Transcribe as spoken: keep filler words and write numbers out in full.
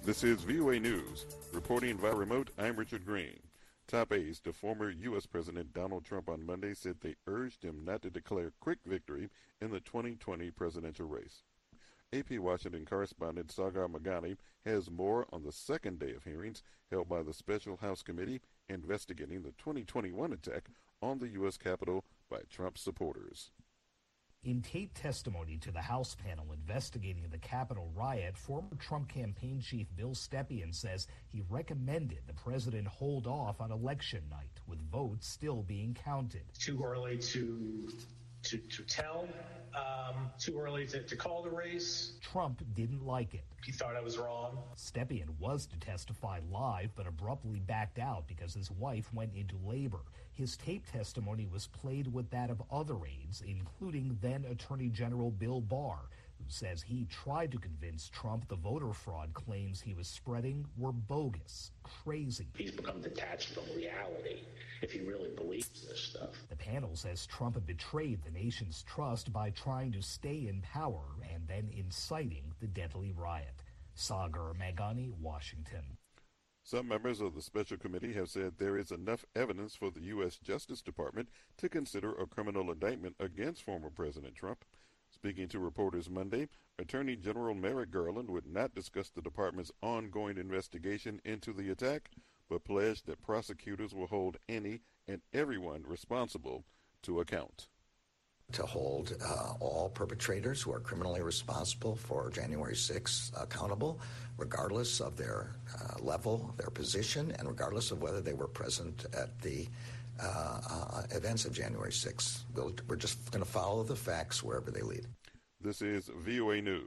This is V O A News. Reporting via remote, I'm Richard Green. Top aides to former U S. President Donald Trump on Monday said they urged him not to declare quick victory in the twenty twenty presidential race. A P Washington correspondent Sagar Meghani has more on the second day of hearings held by the Special House Committee investigating the twenty twenty-one attack on the U S. Capitol by Trump supporters. In taped testimony to the House panel investigating the Capitol riot, former Trump campaign chief Bill Stepien says he recommended the president hold off on election night, with votes still being counted. Too early to to, to tell, um, too early to, to call the race. Trump didn't like it. He thought I was wrong. Stepien was to testify live, but abruptly backed out because his wife went into labor. His tape testimony was played with that of other aides, including then Attorney General Bill Barr, who says he tried to convince Trump the voter fraud claims he was spreading were bogus, crazy. He's become detached from reality if he really believes this stuff. The panel says Trump had betrayed the nation's trust by trying to stay in power and then inciting the deadly riot. Sagar Meghani, Washington. Some members of the special committee have said there is enough evidence for the U S. Justice Department to consider a criminal indictment against former President Trump. Speaking to reporters Monday, Attorney General Merrick Garland would not discuss the department's ongoing investigation into the attack, but pledged that prosecutors will hold any and everyone responsible to account. To hold uh, all perpetrators who are criminally responsible for January sixth accountable, regardless of their uh, level, their position, and regardless of whether they were present at the uh, uh, events of January sixth. We'll, we're just going to follow the facts wherever they lead. This is V O A News.